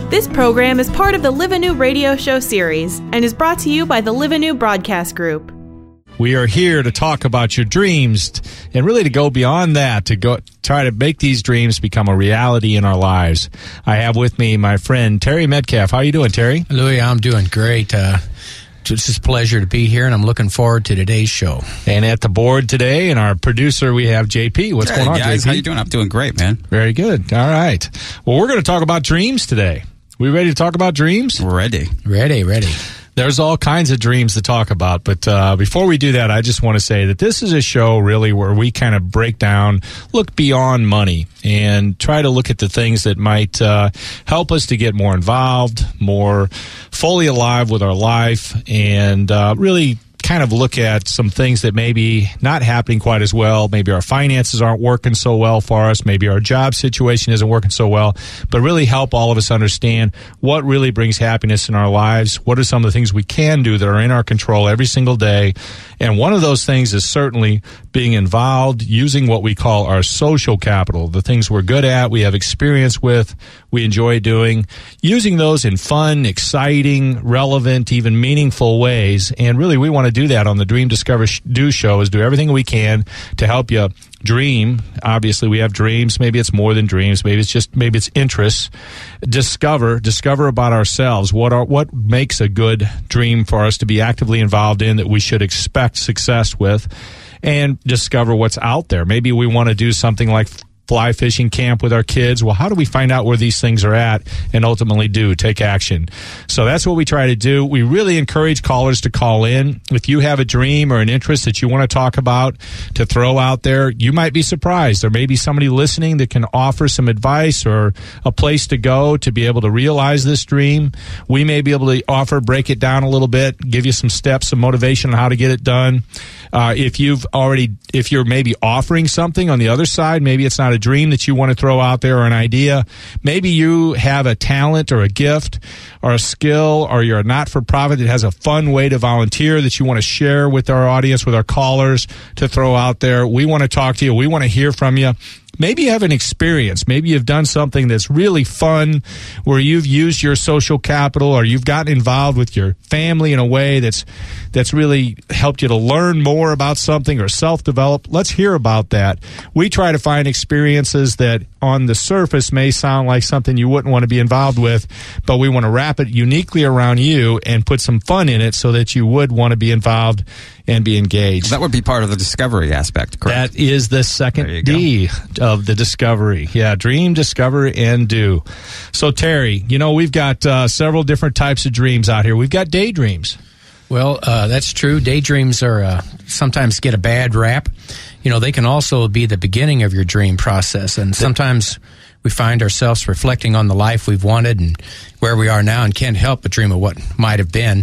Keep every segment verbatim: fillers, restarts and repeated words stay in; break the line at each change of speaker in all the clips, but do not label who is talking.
This program is part of the Live Anew radio show series and is brought to you by the Live Anew Broadcast Group.
We are here to talk about your dreams and really to go beyond that, to go try to make these dreams become a reality in our lives. I have with me my friend Terry Metcalf. How are you doing, Terry?
Louis, I'm doing great. Uh, it's just a pleasure to be here, and I'm looking forward to today's show.
And at the board today, and our producer, we have J P. What's
hey,
going on,
guys,
J P?
How you doing? I'm doing great, man.
Very good. All right. Well, we're going to talk about dreams today. We ready to talk about dreams?
Ready.
Ready, ready.
There's all kinds of dreams to talk about, but uh, before we do that, I just want to say that this is a show really where we kind of break down, look beyond money, and try to look at the things that might uh, help us to get more involved, more fully alive with our life, and uh, really kind of look at some things that maybe not happening quite as well. Maybe our finances aren't working so well for us. Maybe our job situation isn't working so well, but really help all of us understand what really brings happiness in our lives. What are some of the things we can do that are in our control every single day? And one of those things is certainly being involved, using what we call our social capital, the things we're good at, we have experience with, we enjoy doing, using those in fun, exciting, relevant, even meaningful ways. And really, we want to do that on the Dream Discover Do show, is do everything we can to help you dream. Obviously, we have dreams. Maybe it's more than dreams. Maybe it's just, maybe it's interests. Discover, discover about ourselves. What are, what makes a good dream for us to be actively involved in that we should expect success with, and discover what's out there. Maybe we want to do something like fly fishing camp with our kids. Well, how do we find out where these things are at and ultimately do take action? So that's what we try to do. We really encourage callers to call in. If you have a dream or an interest that you want to talk about, to throw out there, you might be surprised. There may be somebody listening that can offer some advice or a place to go to be able to realize this dream. We may be able to offer, break it down a little bit, give you some steps, some motivation on how to get it done. Uh, if you've already, if you're maybe offering something on the other side, maybe it's not a dream that you want to throw out there or an idea. Maybe you have a talent or a gift or a skill, or you're a not-for-profit that has a fun way to volunteer that you want to share with our audience, with our callers, to throw out there. We want to talk to you. We want to hear from you. Maybe you have an experience. Maybe you've done something that's really fun where you've used your social capital, or you've gotten involved with your family in a way that's that's really helped you to learn more about something or self-develop. Let's hear about that. We try to find experiences that on the surface may sound like something you wouldn't want to be involved with, but we want to wrap it uniquely around you and put some fun in it so that you would want to be involved and be engaged.
That would be part of the discovery aspect, correct?
That is the second D of the discovery. Yeah, dream, discover, and do. So, Terry, you know, we've got uh, several different types of dreams out here. We've got daydreams.
Well, uh, that's true. Daydreams are uh, sometimes get a bad rap. You know, they can also be the beginning of your dream process, and sometimes we find ourselves reflecting on the life we've wanted and where we are now and can't help but dream of what might have been.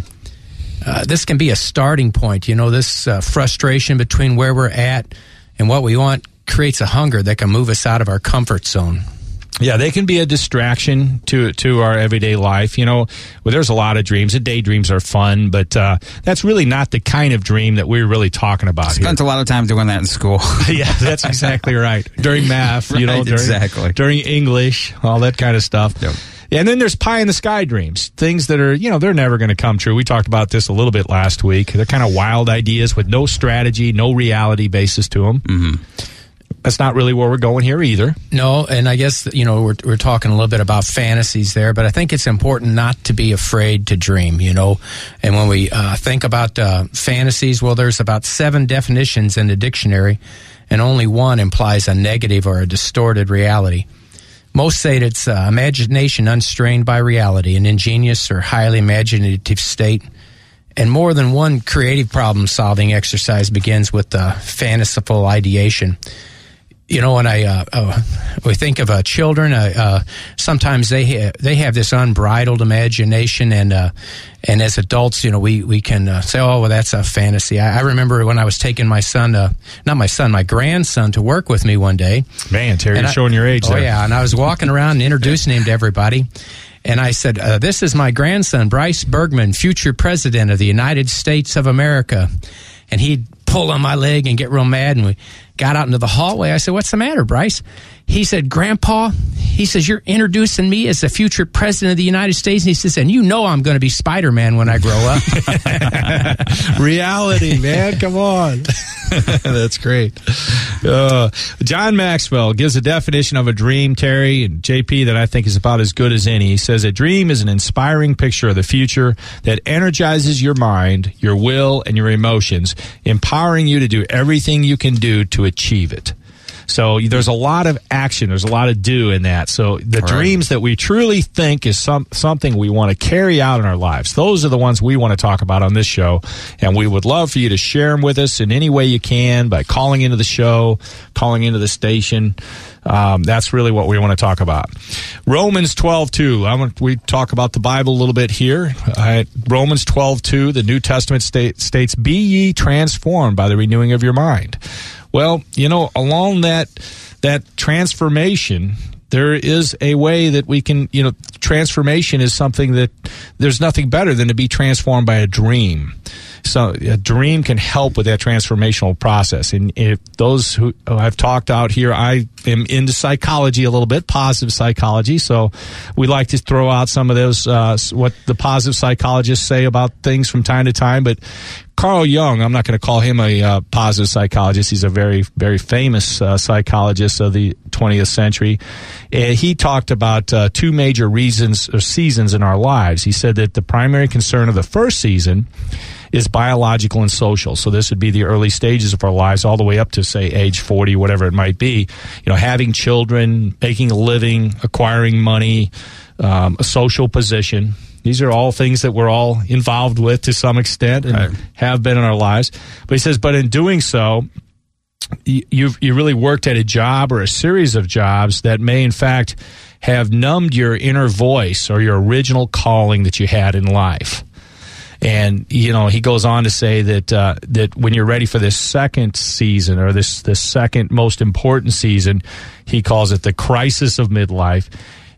Uh, this can be a starting point. You know, this uh, frustration between where we're at and what we want creates a hunger that can move us out of our comfort zone.
Yeah, they can be a distraction to to our everyday life. You know, well, there's a lot of dreams. The daydreams are fun, but uh, that's really not the kind of dream that we're really talking about here.
Spent a lot of time doing that in school.
Yeah, that's exactly right. During math, you know,
right,
during,
exactly.
during English, all that kind of stuff.
Yep.
And then there's pie-in-the-sky dreams, things that are, you know, they're never going to come true. We talked about this a little bit last week. They're kind of wild ideas with no strategy, no reality basis to them.
Mm-hmm.
That's not really where we're going here either.
No, and I guess, you know, we're we're talking a little bit about fantasies there, but I think it's important not to be afraid to dream, you know. And when we uh, think about uh, fantasies, well, there's about seven definitions in the dictionary, and only one implies a negative or a distorted reality. Most say that it's uh, imagination unstrained by reality, an ingenious or highly imaginative state. And more than one creative problem-solving exercise begins with uh, fanciful ideation. You know, when I uh, uh, we think of uh, children, uh, uh, sometimes they ha- they have this unbridled imagination, and uh, and as adults, you know, we we can uh, say, oh, well, that's a fantasy. I, I remember when I was taking my son, uh, not my son, my grandson, to work with me one day.
Man, Terry, you're I, showing your age.
Oh
there.
Yeah, and I was walking around and introducing him to everybody. And I said, uh, this is my grandson, Bryce Bergman, future president of the United States of America. And he'd pull on my leg and get real mad, and we got out into the hallway. I said, what's the matter, Bryce? he said, Grandpa, he says, you're introducing me as the future president of the United States. And he says, and you know I'm going to be Spider-Man when I grow up.
Reality, man. Come on. That's great. Uh, John Maxwell gives a definition of a dream, Terry and J P, that I think is about as good as any. He says, a dream is an inspiring picture of the future that energizes your mind, your will, and your emotions, empowering you to do everything you can do to achieve it. So there's a lot of action. There's a lot of do in that. So the
All
dreams
right.
that we truly think is some something we want to carry out in our lives, those are the ones we want to talk about on this show. And we would love for you to share them with us in any way you can by calling into the show, calling into the station. Um, that's really what we want to talk about. Romans twelve two. I want, we talk about the Bible a little bit here. Uh, Romans twelve two, the New Testament state, states, be ye transformed by the renewing of your mind. Well, you know, along that that transformation, there is a way that we can, you know, transformation is something that there's nothing better than to be transformed by a dream. So a dream can help with that transformational process. And if those who I've talked out here, I am into psychology a little bit, positive psychology. So we like to throw out some of those, uh, what the positive psychologists say about things from time to time. But Carl Jung, I'm not going to call him a uh, positive psychologist. He's a very, very famous uh, psychologist of the twentieth century. And he talked about uh, two major reasons or seasons in our lives. He said that the primary concern of the first season is biological and social. So this would be the early stages of our lives all the way up to, say, age forty, whatever it might be. You know, having children, making a living, acquiring money, um, a social position. These are all things that we're all involved with to some extent and
right.
have been in our lives. But he says, but in doing so, you've you really worked at a job or a series of jobs that may, in fact, have numbed your inner voice or your original calling that you had in life. And, you know, he goes on to say that uh, that when you're ready for this second season or this, this second most important season, he calls it the crisis of midlife.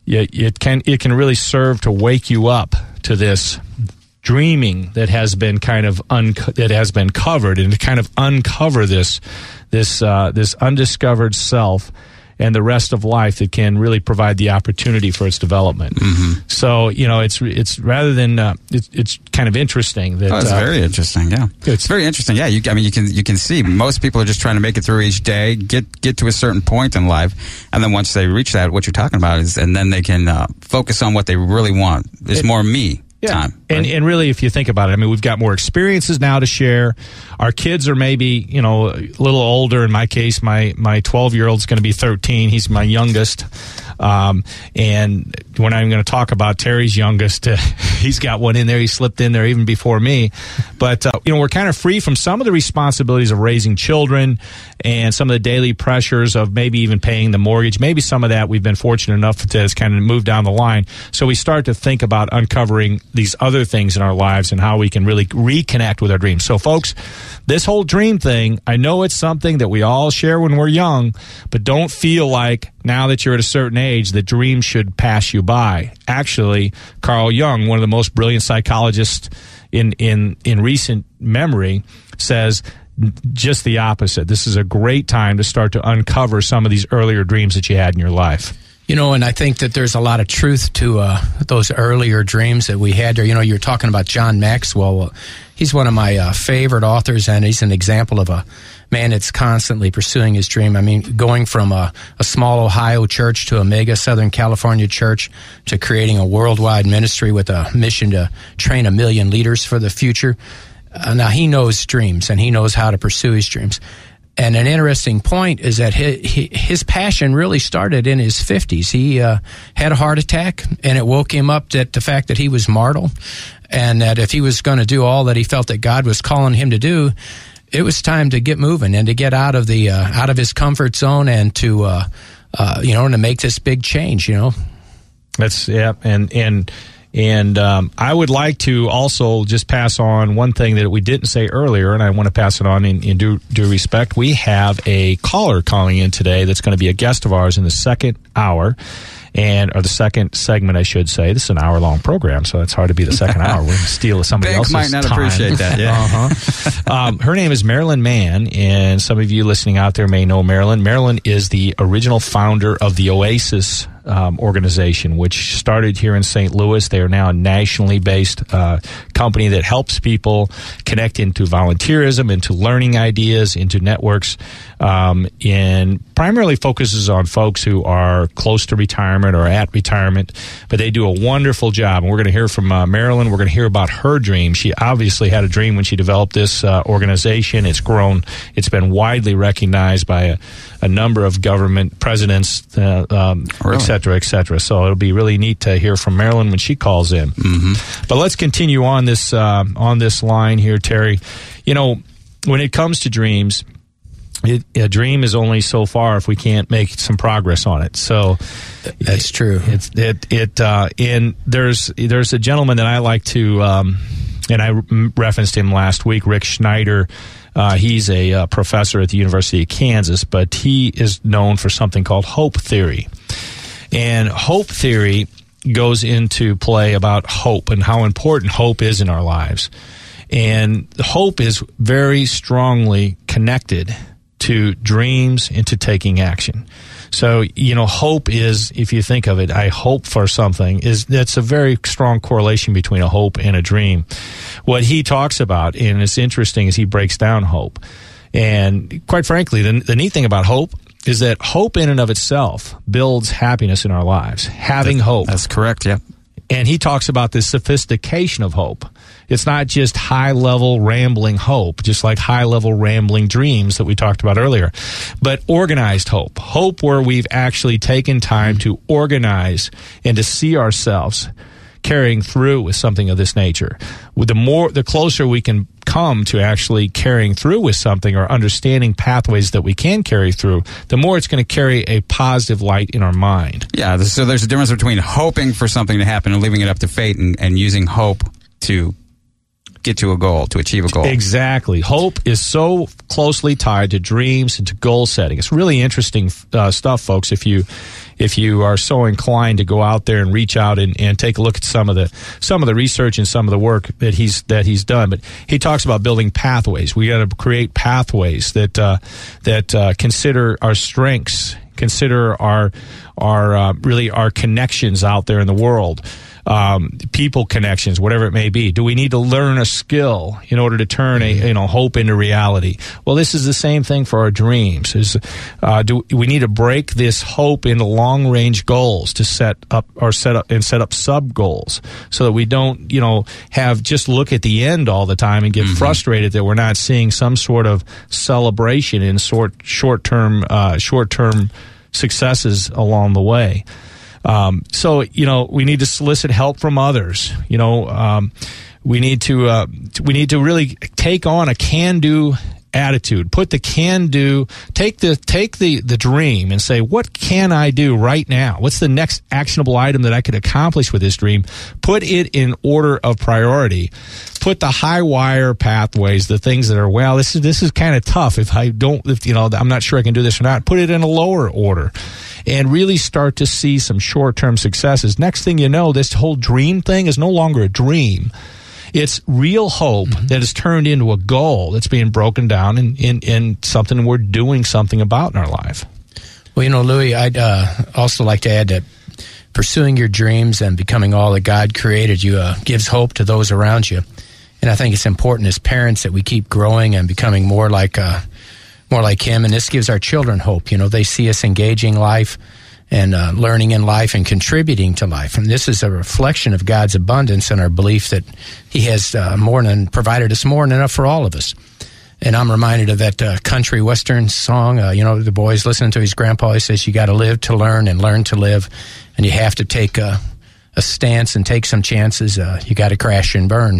It can it can really serve to wake you up to this dreaming that has been kind of un, that has been covered, and to kind of uncover this this uh, this undiscovered self and the rest of life that can really provide the opportunity for its development. Mm-hmm. So, you know, it's it's rather than uh, it's it's kind of interesting that
oh, it's
uh,
very interesting. Yeah, it's very interesting. Yeah, you, I mean, you can you can see most people are just trying to make it through each day, get get to a certain point in life, and then once they reach that, what you're talking about is, and then they can uh, focus on what they really want. It's more me.
Yeah.
Time, right?
And and really, if you think about it, I mean, we've got more experiences now to share. Our kids are maybe, you know, a little older. In my case, my my twelve-year-old's going to be thirteen. He's my youngest. Um, and when I'm going to talk about Terry's youngest, uh, he's got one in there. He slipped in there even before me. But, uh, you know, we're kind of free from some of the responsibilities of raising children and some of the daily pressures of maybe even paying the mortgage. Maybe some of that we've been fortunate enough to has kind of moved down the line. So we start to think about uncovering these other things in our lives and how we can really reconnect with our dreams. So, folks, this whole dream thing, I know it's something that we all share when we're young, but don't feel like now that you're at a certain age that dreams should pass you by. Actually, Carl Jung, one of the most brilliant psychologists in, in, in recent memory, says just the opposite. This is a great time to start to uncover some of these earlier dreams that you had in your life.
You know, and I think that there's a lot of truth to uh, those earlier dreams that we had there. You know, you're talking about John Maxwell. Well, he's one of my uh, favorite authors, and he's an example of a man that's constantly pursuing his dream. I mean, going from a, a small Ohio church to a mega Southern California church to creating a worldwide ministry with a mission to train a million leaders for the future. Uh, now, he knows dreams, and he knows how to pursue his dreams. And an interesting point is that his, his passion really started in his fifties. He uh, had a heart attack, and it woke him up that the fact that he was mortal, and that if he was going to do all that he felt that God was calling him to do, it was time to get moving and to get out of the uh, out of his comfort zone and to uh, uh, you know to make this big change. You know,
that's yeah, and and. And um, I would like to also just pass on one thing that we didn't say earlier, and I want to pass it on in, in due, due respect. We have a caller calling in today that's going to be a guest of ours in the second hour. and or the second segment, I should say. This is an hour-long program, so it's hard to be the second hour. We're going to steal somebody
Bank
else's
might not
time.
appreciate that, yeah.
uh-huh. um, her name is Marilyn Mann, and some of you listening out there may know Marilyn. Marilyn is the original founder of the Oasis Um, organization, which started here in Saint Louis. They are now a nationally based uh, company that helps people connect into volunteerism, into learning ideas, into networks, um, and primarily focuses on folks who are close to retirement or at retirement. But they do a wonderful job, and we're going to hear from uh, Marilyn. We're going to hear about her dream. She obviously had a dream when she developed this uh, organization. It's grown. It's been widely recognized by a, a number of government presidents, uh, um,
really?
et cetera, et cetera. So it'll be really neat to hear from Marilyn when she calls in.
Mm-hmm.
But let's continue on this uh, on this line here, Terry. You know, when it comes to dreams, it, a dream is only so far if we can't make some progress on it. So
that's true.
It's it it uh, and there's there's a gentleman that I like to, um, and I referenced him last week, Rick Schneider. Uh, he's a uh, professor at the University of Kansas, but he is known for something called hope theory. And hope theory goes into play about hope and how important hope is in our lives. And hope is very strongly connected to dreams and to taking action. So, you know, hope is, if you think of it, I hope for something, is that's a very strong correlation between a hope and a dream. What he talks about, and it's interesting, is he breaks down hope. And quite frankly, the, the neat thing about hope is that hope in and of itself builds happiness in our lives. Having
that's,
hope.
That's correct, yeah.
And he talks about the sophistication of hope. It's not just high-level rambling hope, just like high-level rambling dreams that we talked about earlier, but organized hope. Hope where we've actually taken time to organize and to see ourselves carrying through with something of this nature. With the more, the closer we can come to actually carrying through with something or understanding pathways that we can carry through, the more it's going to carry a positive light in our mind.
Yeah, so there's a difference between hoping for something to happen and leaving it up to fate, and, and using hope to get to a goal, to achieve a goal.
Exactly. Hope is so closely tied to dreams and to goal setting. It's really interesting uh, stuff, folks, if you if you are so inclined to go out there and reach out and, and take a look at some of the some of the research and some of the work that he's that he's done. But he talks about building pathways. We got to create pathways that uh, that uh, consider our strengths, consider our our uh, really our connections out there in the world. Um, people connections, whatever it may be. Do we need to learn a skill in order to turn a you know hope into reality? Well, this is the same thing for our dreams. Is uh, do we need to break this hope into long range goals to set up or set up and set up sub goals so that we don't you know have just look at the end all the time and get mm-hmm. frustrated that we're not seeing some sort of celebration in short short term uh, short term successes along the way. Um, so, you know, we need to solicit help from others. You know, um, we need to uh, we need to really take on a can-do attitude. Put the can-do, take the take the, the dream and say, what can I do right now? What's the next actionable item that I could accomplish with this dream? Put it in order of priority. Put the high wire pathways, the things that are, well, this is this is kind of tough. If I don't, if, you know, I'm not sure I can do this or not. Put it in a lower order. And really start to see some short-term successes. Next thing you know, this whole dream thing is no longer a dream. It's real hope mm-hmm. that is turned into a goal that's being broken down in, in, in something we're doing something about in our life.
Well, you know, Louis, I'd uh, also like to add that pursuing your dreams and becoming all that God created you uh, gives hope to those around you. And I think it's important as parents that we keep growing and becoming more like uh, more like Him. And this gives our children hope. You know, they see us engaging life and uh, learning in life and contributing to life. And this is a reflection of God's abundance and our belief that He has uh, more than provided us more than enough for all of us. And I'm reminded of that uh, country western song. Uh, you know, the boy's listening to his grandpa. He says, you got to live to learn and learn to live. And you have to take a, a stance and take some chances. Uh, you got to crash and burn.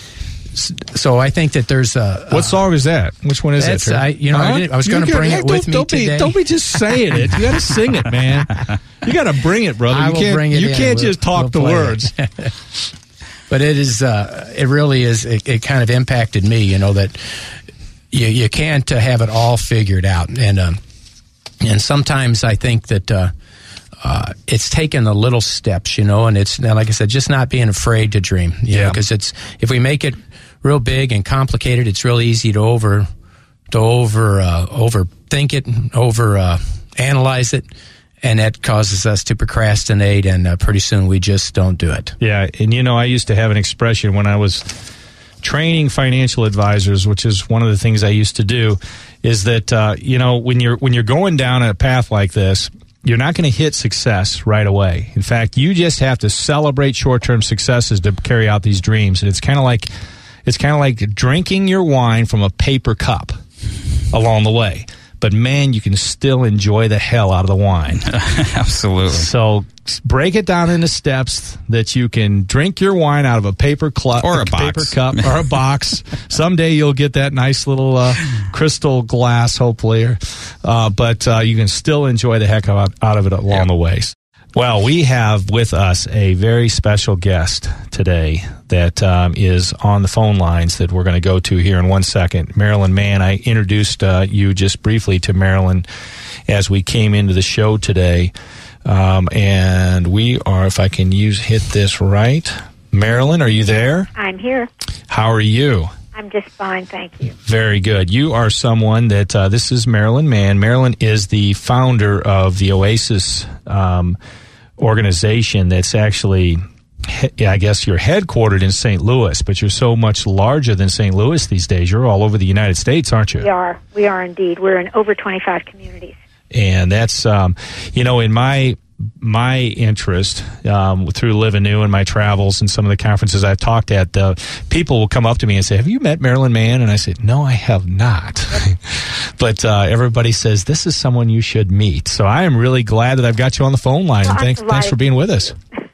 So I think that there's a...
What uh, song is that? Which one is
that?
I,
you know,
huh?
I, did, I was going to bring
hey,
it with me
don't
today.
Be, don't be just saying it. You got to sing it, man. You got to bring it, brother.
I
you
will
can't,
bring it
You
in.
can't
We'll,
just talk
we'll
the words.
But it is... Uh, it really is... It, it kind of impacted me, you know, that you, you can't uh, have it all figured out. And, um, and sometimes I think that... Uh, uh, it's taking the little steps, you know, and it's, like I said, just not being afraid to dream, you yeah. know, because it's, if we make it real big and complicated, it's real easy to over, to over, uh, overthink it, over, uh, analyze it. And that causes us to procrastinate, and uh, pretty soon we just don't do it.
Yeah, and you know, I used to have an expression when I was training financial advisors, which is one of the things I used to do, is that uh, you know, when you're when you're going down a path like this, you're not going to hit success right away. In fact, you just have to celebrate short-term successes to carry out these dreams. And it's kind of like it's kind of like drinking your wine from a paper cup along the way. But, man, you can still enjoy the hell out of the wine.
Absolutely.
So break it down into steps that you can drink your wine out of a paper, cl-
or a,
a paper
box.
cup or a box. Someday you'll get that nice little uh, crystal glass, hopefully. Uh, but uh, you can still enjoy the heck out, out of it along yeah. the way. Well, we have with us a very special guest today that um, is on the phone lines that we're going to go to here in one second. Marilyn Mann. I introduced uh, you just briefly to Marilyn as we came into the show today. Um, and we are, if I can use hit this right. Marilyn, are you there?
I'm here.
How are you?
I'm just fine, thank you.
Very good. You are someone that, uh, this is Marilyn Mann. Marilyn is the founder of the Oasis um organization that's actually, I guess you're headquartered in Saint Louis, but you're so much larger than Saint Louis these days. You're all over the United States, aren't you?
We are. We are indeed. We're in over twenty-five communities.
And that's, um, you know, in my my interest um, through Live Anew and my travels and some of the conferences I've talked at, uh, people will come up to me and say, have you met Marilyn Mann? And I say, no, I have not. But uh, everybody says, this is someone you should meet. So I am really glad that I've got you on the phone line.
Well,
and thanks, thanks for being with us.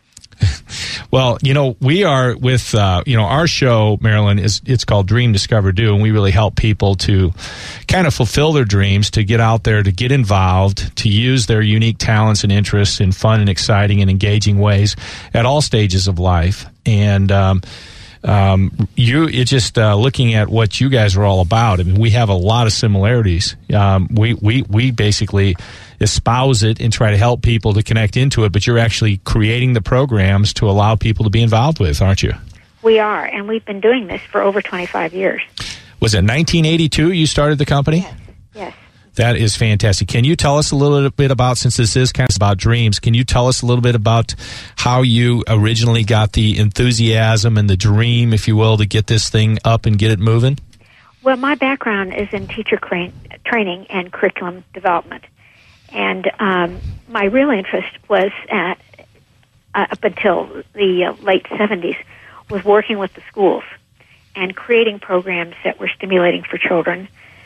Well, you know, we are with, uh, you know, our show, Marilyn, is it's called Dream, Discover, Do, and we really help people to kind of fulfill their dreams, to get out there, to get involved, to use their unique talents and interests in fun and exciting and engaging ways at all stages of life. And um, um, you, it's just uh, looking at what you guys are all about. I mean, we have a lot of similarities. Um, we, we, we basically espouse it and try to help people to connect into it, but you're actually creating the programs to allow people to be involved with, aren't you?
We are, and we've been doing this for over twenty-five years.
Was it nineteen eighty-two you started the company?
Yes, yes.
That is fantastic. Can you tell us a little bit about, since this is kind of about dreams, can you tell us a little bit about how you originally got the enthusiasm and the dream, if you will, to get this thing up and get it moving?
Well, my background is in teacher cra- training and curriculum development. And um, my real interest was at, uh, up until the uh, late seventies, was working with the schools and creating programs that were stimulating for children,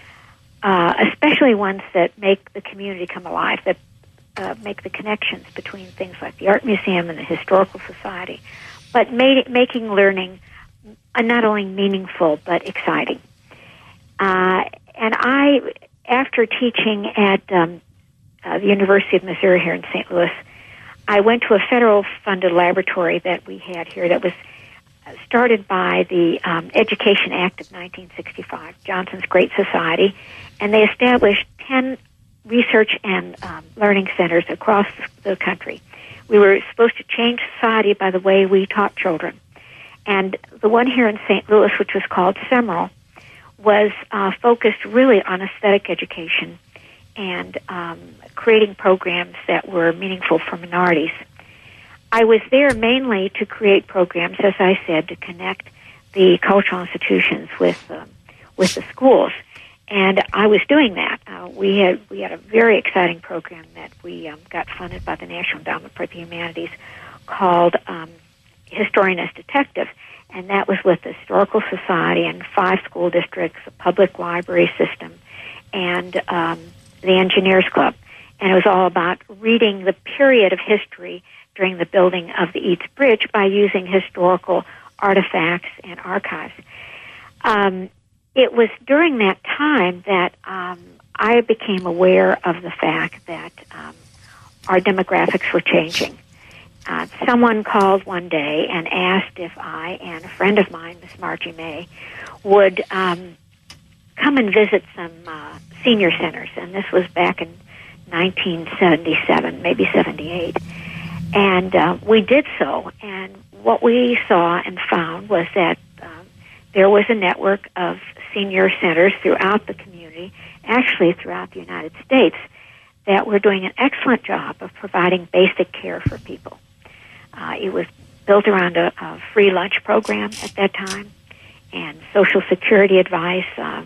uh, especially ones that make the community come alive, that uh, make the connections between things like the Art Museum and the Historical Society, but made, making learning uh, not only meaningful but exciting. Uh, and I, after teaching at um, Uh, the University of Missouri here in Saint Louis, I went to a federal-funded laboratory that we had here that was started by the um, Education Act of nineteen sixty-five, Johnson's Great Society, and they established ten research and um, learning centers across the country. We were supposed to change society by the way we taught children. And the one here in Saint Louis, which was called Semerald, was uh, focused really on aesthetic education and um, creating programs that were meaningful for minorities. I was there mainly to create programs, as I said, to connect the cultural institutions with um, with the schools, and I was doing that. Uh, we had we had a very exciting program that we um, got funded by the National Endowment for the Humanities called um, Historian as Detective, and that was with the Historical Society and five school districts, a public library system, and um, the Engineers Club. And it was all about reading the period of history during the building of the Eads Bridge by using historical artifacts and archives. Um, it was during that time that um, I became aware of the fact that um, our demographics were changing. Uh, someone called one day and asked if I and a friend of mine, Miss Margie May, would um, come and visit some uh, senior centers, and this was back in nineteen seventy-seven, maybe seventy-eight. And uh, we did so, and what we saw and found was that um, there was a network of senior centers throughout the community, actually throughout the United States, that were doing an excellent job of providing basic care for people. Uh, it was built around a, a free lunch program at that time, and Social Security advice, uh,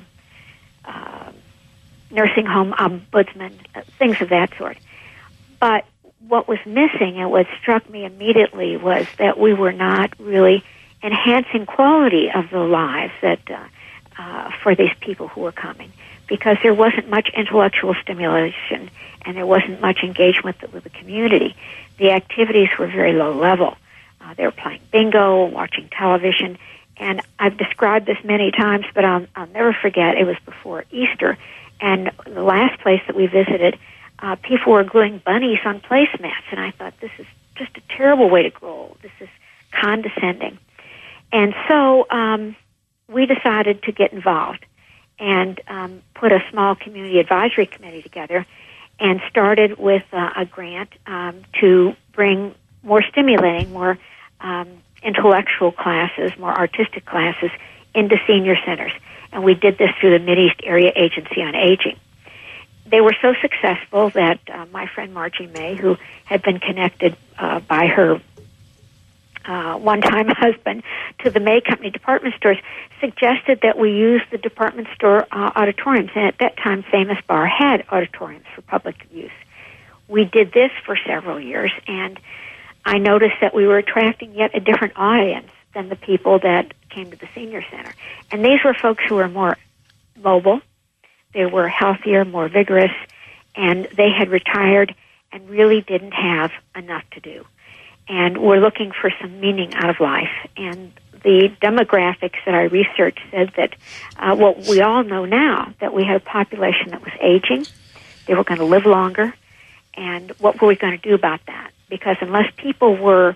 uh, nursing home ombudsman, uh, things of that sort. But what was missing and what struck me immediately was that we were not really enhancing quality of the lives that uh, uh, for these people who were coming, because there wasn't much intellectual stimulation and there wasn't much engagement with the, with the community. The activities were very low level. Uh, they were playing bingo, watching television, and I've described this many times, but I'll, I'll never forget, it was before Easter, and the last place that we visited, uh, people were gluing bunnies on placemats, and I thought, this is just a terrible way to grow. This is condescending. And so um, we decided to get involved and um, put a small community advisory committee together and started with uh, a grant um, to bring more stimulating, more um, intellectual classes, more artistic classes into senior centers. And we did this through the Mideast Area Agency on Aging. They were so successful that uh, my friend Margie May, who had been connected uh, by her uh, one-time husband to the May Company department stores, suggested that we use the department store uh, auditoriums. And at that time, Famous Bar had auditoriums for public use. We did this for several years, and I noticed that we were attracting yet a different audience than the people that came to the senior center. And these were folks who were more mobile, they were healthier, more vigorous, and they had retired and really didn't have enough to do. And were looking for some meaning out of life. And the demographics that I researched said that uh, what we all know now, that we had a population that was aging, they were going to live longer, and what were we going to do about that? Because unless people were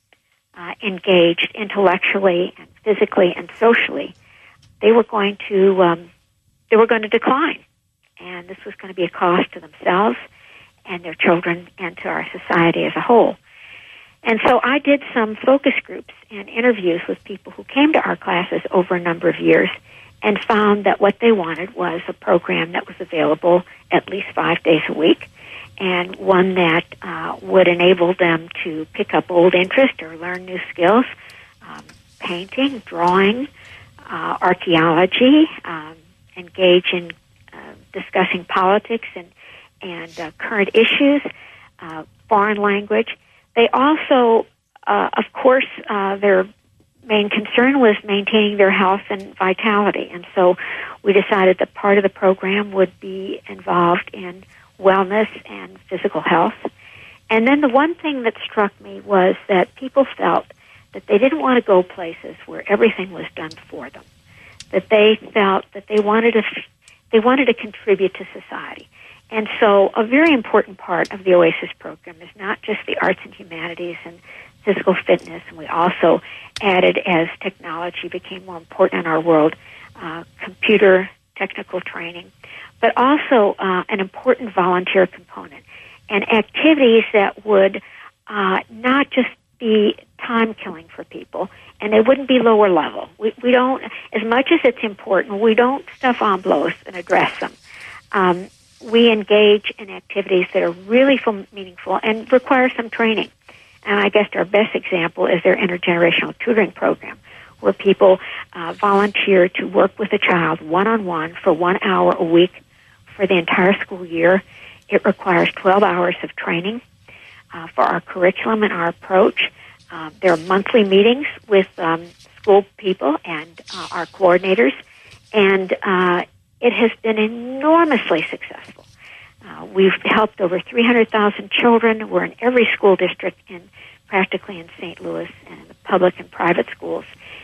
uh, engaged intellectually and physically and socially, they were going to um, they were going to decline, and this was going to be a cost to themselves and their children and to our society as a whole. And so I did some focus groups and interviews with people who came to our classes over a number of years and found that what they wanted was a program that was available at least five days a week, and one that uh, would enable them to pick up old interest or learn new skills, um, painting, drawing, uh, archaeology, um, engage in uh, discussing politics and, and uh, current issues, uh, foreign language. They also, uh, of course, uh, their main concern was maintaining their health and vitality, and so we decided that part of the program would be involved in wellness and physical health. And then the one thing that struck me was that people felt that they didn't want to go places where everything was done for them, that they felt that they wanted to, they wanted to contribute to society. And so a very important part of the OASIS program is not just the arts and humanities and physical fitness, and we also added, as technology became more important in our world, uh, computer technical training, but also uh, an important volunteer component and activities that would uh, not just be time-killing for people, and they wouldn't be lower level. We, we don't, as much as it's important, we don't stuff envelopes and address them. Um, we engage in activities that are really meaningful and require some training. And I guess our best example is their intergenerational tutoring program, where people uh, volunteer to work with a child one-on-one for one hour a week for the entire school year. It requires twelve hours of training uh, for our curriculum and our approach. Uh, there are monthly meetings with um, school people and uh, our coordinators, and uh, it has been enormously successful. Uh, we've helped over three hundred thousand children. We're in every school district in practically in Saint Louis and in the public and private schools.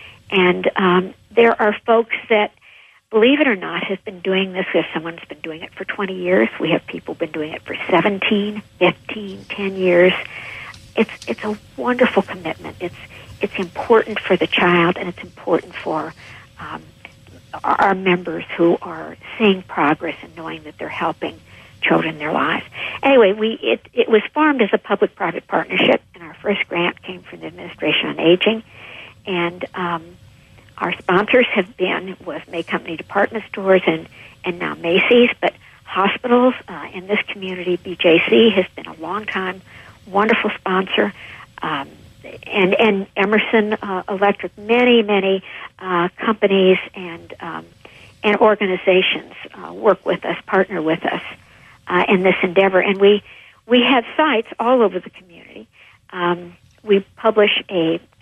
And um, there are folks that, believe it or not, have been doing this. We have someone who's been doing it for twenty years. We have people who've been doing it for seventeen, fifteen, ten years. It's it's a wonderful commitment. It's it's important for the child, and it's important for um, our members who are seeing progress and knowing that they're helping children in their lives. Anyway, we it, it was formed as a public-private partnership, and our first grant came from the Administration on Aging. And um, our sponsors have been with May Company Department Stores and, and now Macy's, but hospitals uh, in this community, B J C has been a long-time, wonderful sponsor, um, and, and Emerson uh, Electric, many, many uh, companies and um, and organizations uh, work with us, partner with us uh, in this endeavor. And we, we have sites all over the community. Um, we publish a